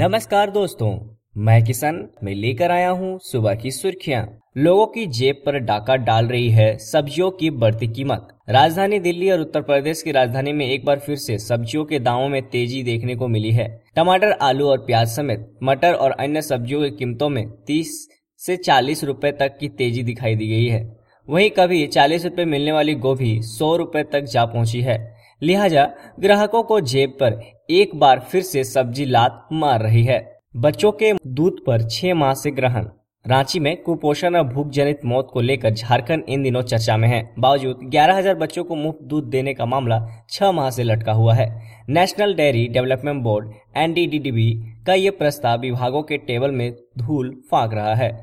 नमस्कार दोस्तों, मैं किशन में लेकर आया हूं सुबह की सुर्खियां। लोगों की जेब पर डाका डाल रही है सब्जियों की बढ़ती कीमत। राजधानी दिल्ली और उत्तर प्रदेश की राजधानी में एक बार फिर से सब्जियों के दामों में तेजी देखने को मिली है। टमाटर, आलू और प्याज समेत मटर और अन्य सब्जियों की कीमतों में 30 से 40 रुपए तक की तेजी दिखाई दी गई है। वहीं कभी 40 रुपए मिलने वाली गोभी 100 रुपए तक जा पहुंची है। लिहाजा ग्राहकों को जेब पर एक बार फिर से सब्जी लात मार रही है। बच्चों के दूध पर 6 माह से ग्रहण। रांची में कुपोषण और भूख जनित मौत को लेकर झारखंड इन दिनों चर्चा में है। बावजूद 11,000 बच्चों को मुफ्त दूध देने का मामला 6 माह से लटका हुआ है। National Dairy Development Board (NDDB) का ये प्रस्ताव विभागों के टेबल में धूल फांक रहा है।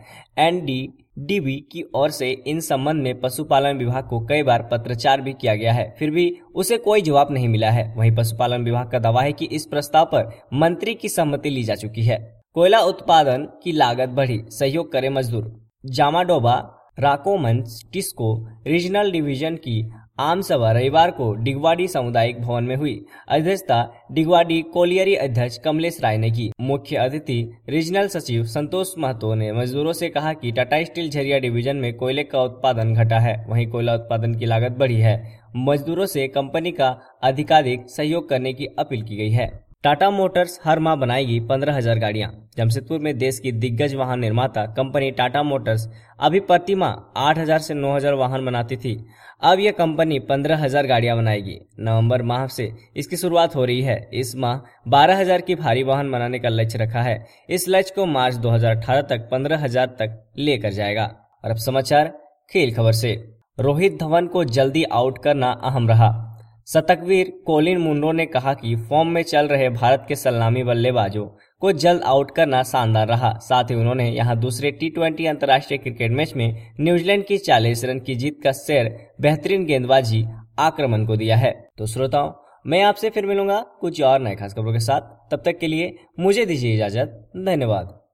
NDDB की ओर से इन संबंध में पशुपालन विभाग को कई बार पत्राचार भी किया गया है, फिर भी उसे कोई जवाब नहीं मिला है। वहीं पशुपालन विभाग का दावा है कि इस प्रस्ताव पर मंत्री की सहमति ली जा चुकी है। कोयला उत्पादन की लागत बढ़ी, सहयोग करे मजदूर। जामाडोबा राकोमंच टिस्को रीजनल डिवीजन की आम सभा रविवार को डिगवाड़ी सामुदायिक भवन में हुई। अध्यक्षता डिगवाड़ी कोलियरी अध्यक्ष कमलेश राय ने की। मुख्य अतिथि रीजनल सचिव संतोष महतो ने मजदूरों से कहा कि टाटा स्टील झरिया डिवीजन में कोयले का उत्पादन घटा है, वहीं कोयला उत्पादन की लागत बढ़ी है। मजदूरों से कंपनी का अधिकाधिक सहयोग करने की अपील की गई है। टाटा मोटर्स हर माह बनाएगी 15,000 गाड़ियां। जमशेदपुर में देश की दिग्गज वाहन निर्माता कंपनी टाटा मोटर्स अभी प्रति माह 8,000 से 9,000 वाहन बनाती थी। अब यह कंपनी 15,000 गाड़ियां बनाएगी। नवंबर माह से इसकी शुरुआत हो रही है। इस माह 12,000 की भारी वाहन बनाने का लक्ष्य रखा है। इस लक्ष्य को मार्च 2018 तक 15,000 तक लेकर जाएगा। और अब समाचार खेल खबर से। रोहित धवन को जल्दी आउट करना अहम रहा। शतकवीर कोलिन मुनरो ने कहा कि फॉर्म में चल रहे भारत के सलामी बल्लेबाजों को जल्द आउट करना शानदार रहा। साथ ही उन्होंने यहां दूसरे T20 अंतर्राष्ट्रीय क्रिकेट मैच में न्यूजीलैंड की 40 रन की जीत का श्रेय बेहतरीन गेंदबाजी आक्रमण को दिया है। तो श्रोताओं, मैं आपसे फिर मिलूंगा कुछ और नए खास खबरों के साथ। तब तक के लिए मुझे दीजिए इजाजत। धन्यवाद।